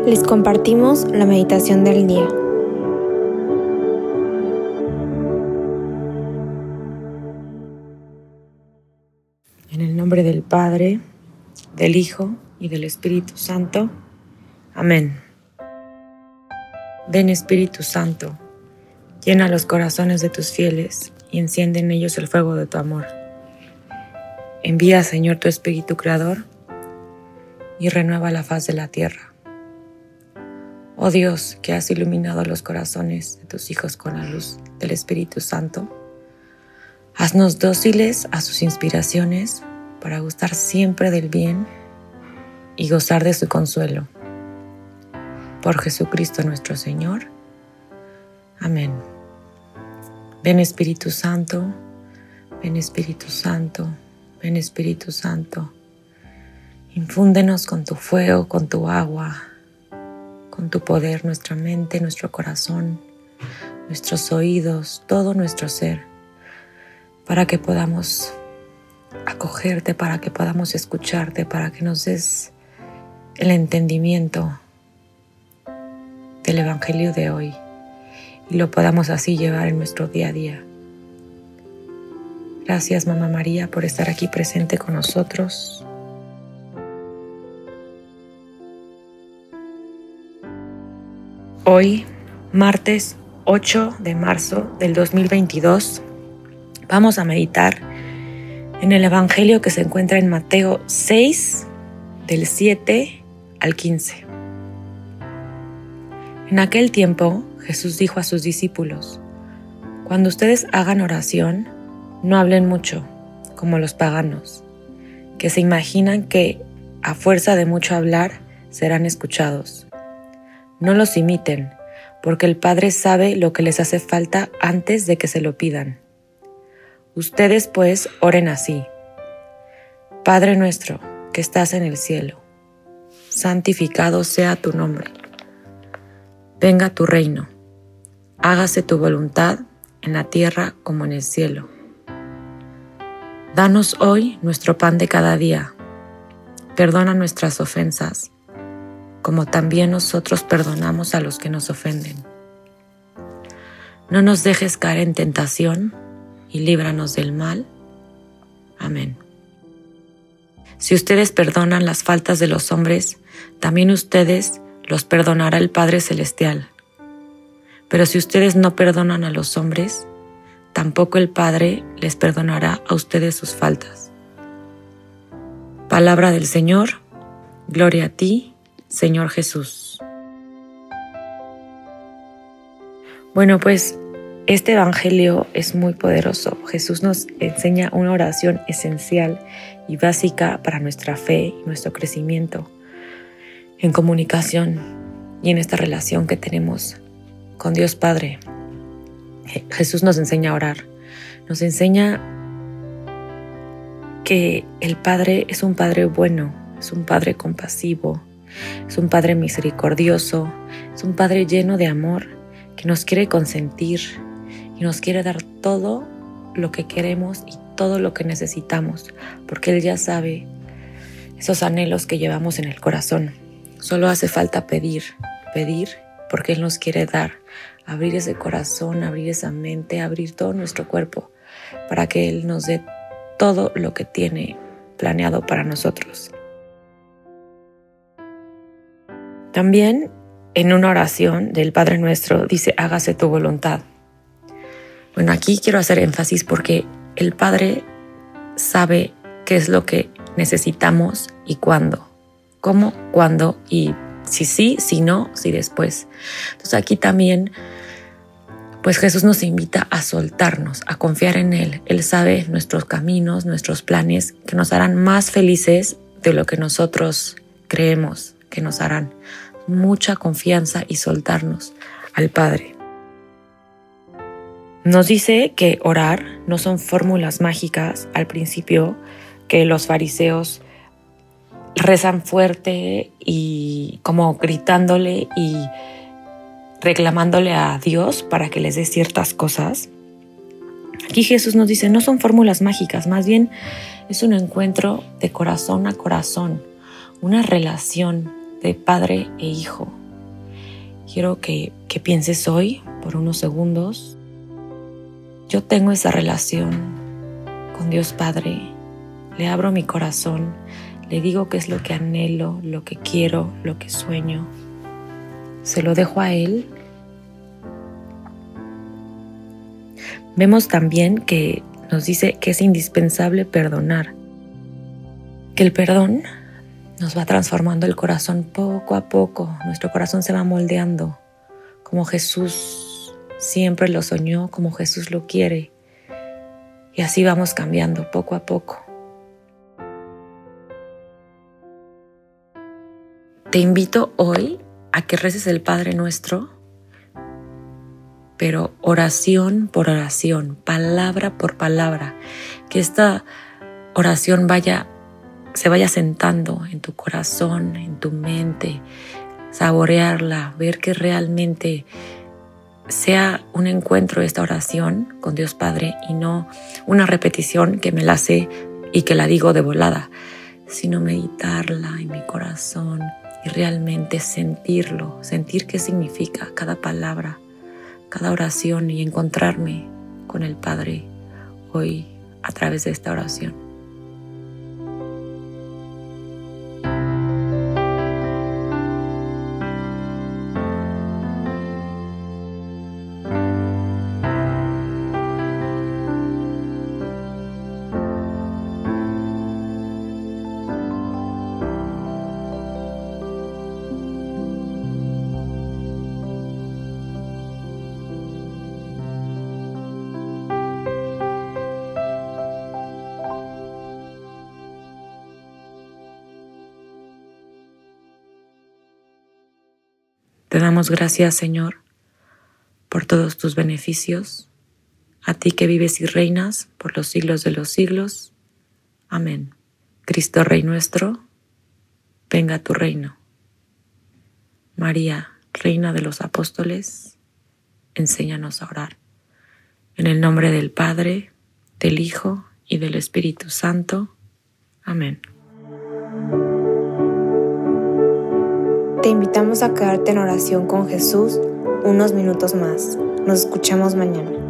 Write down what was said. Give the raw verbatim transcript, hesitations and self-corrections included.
Les compartimos la meditación del día. En el nombre del Padre, del Hijo y del Espíritu Santo. Amén. Ven, Espíritu Santo, llena los corazones de tus fieles y enciende en ellos el fuego de tu amor. Envía, Señor, tu Espíritu Creador y renueva la faz de la tierra. Oh Dios, que has iluminado los corazones de tus hijos con la luz del Espíritu Santo, haznos dóciles a sus inspiraciones para gustar siempre del bien y gozar de su consuelo. Por Jesucristo nuestro Señor. Amén. Ven, Espíritu Santo, ven, Espíritu Santo, ven, Espíritu Santo. Infúndenos con tu fuego, con tu agua, con tu poder, nuestra mente, nuestro corazón, nuestros oídos, todo nuestro ser, para que podamos acogerte, para que podamos escucharte, para que nos des el entendimiento del Evangelio de hoy y lo podamos así llevar en nuestro día a día. Gracias, Mamá María, por estar aquí presente con nosotros. Hoy, martes ocho de marzo del dos mil veintidós, vamos a meditar en el Evangelio que se encuentra en Mateo seis, del siete al quince. En aquel tiempo, Jesús dijo a sus discípulos: Cuando ustedes hagan oración, no hablen mucho, como los paganos, que se imaginan que, a fuerza de mucho hablar, serán escuchados. No los imiten, porque el Padre sabe lo que les hace falta antes de que se lo pidan. Ustedes, pues, oren así: Padre nuestro, que estás en el cielo, santificado sea tu nombre. Venga tu reino. Hágase tu voluntad en la tierra como en el cielo. Danos hoy nuestro pan de cada día. Perdona nuestras ofensas, como también nosotros perdonamos a los que nos ofenden. No nos dejes caer en tentación y líbranos del mal. Amén. Si ustedes perdonan las faltas de los hombres, también ustedes los perdonará el Padre Celestial. Pero si ustedes no perdonan a los hombres, tampoco el Padre les perdonará a ustedes sus faltas. Palabra del Señor. Gloria a ti, Señor Jesús. Bueno, pues este evangelio es muy poderoso. Jesús nos enseña una oración esencial y básica para nuestra fe y nuestro crecimiento en comunicación y en esta relación que tenemos con Dios Padre. Jesús nos enseña a orar. Nos enseña que el Padre es un Padre bueno, es un Padre compasivo, es un Padre misericordioso, es un Padre lleno de amor que nos quiere consentir y nos quiere dar todo lo que queremos y todo lo que necesitamos, porque Él ya sabe esos anhelos que llevamos en el corazón. Solo hace falta pedir, pedir, porque Él nos quiere dar, abrir ese corazón, abrir esa mente, abrir todo nuestro cuerpo, para que Él nos dé todo lo que tiene planeado para nosotros. También en una oración del Padre Nuestro dice: hágase tu voluntad. Bueno, aquí quiero hacer énfasis porque el Padre sabe qué es lo que necesitamos y cuándo. Cómo, cuándo y si sí, si no, si después. Entonces aquí también, pues Jesús nos invita a soltarnos, a confiar en Él. Él sabe nuestros caminos, nuestros planes, que nos harán más felices de lo que nosotros creemos que nos harán. Mucha confianza y soltarnos al Padre. Nos dice que orar no son fórmulas mágicas al principio, que los fariseos rezan fuerte y como gritándole y reclamándole a Dios para que les dé ciertas cosas. Aquí Jesús nos dice, no son fórmulas mágicas, más bien es un encuentro de corazón a corazón, una relación de padre e hijo. Quiero que, que pienses hoy por unos segundos. Yo tengo esa relación con Dios Padre. Le abro mi corazón, le digo qué es lo que anhelo, lo que quiero, lo que sueño. Se lo dejo a Él. Vemos también que nos dice que es indispensable perdonar, que el perdón nos va transformando el corazón poco a poco. Nuestro corazón se va moldeando como Jesús siempre lo soñó, como Jesús lo quiere. Y así vamos cambiando poco a poco. Te invito hoy a que reces el Padre Nuestro, pero oración por oración, palabra por palabra, que esta oración vaya, se vaya sentando en tu corazón, en tu mente, saborearla, ver que realmente sea un encuentro esta oración con Dios Padre y no una repetición que me la sé y que la digo de volada, sino meditarla en mi corazón y realmente sentirlo, sentir qué significa cada palabra, cada oración y encontrarme con el Padre hoy a través de esta oración. Te damos gracias, Señor, por todos tus beneficios, a ti que vives y reinas por los siglos de los siglos. Amén. Cristo Rey nuestro, venga a tu reino. María, Reina de los Apóstoles, enséñanos a orar. En el nombre del Padre, del Hijo y del Espíritu Santo. Amén. Te invitamos a quedarte en oración con Jesús unos minutos más. Nos escuchamos mañana.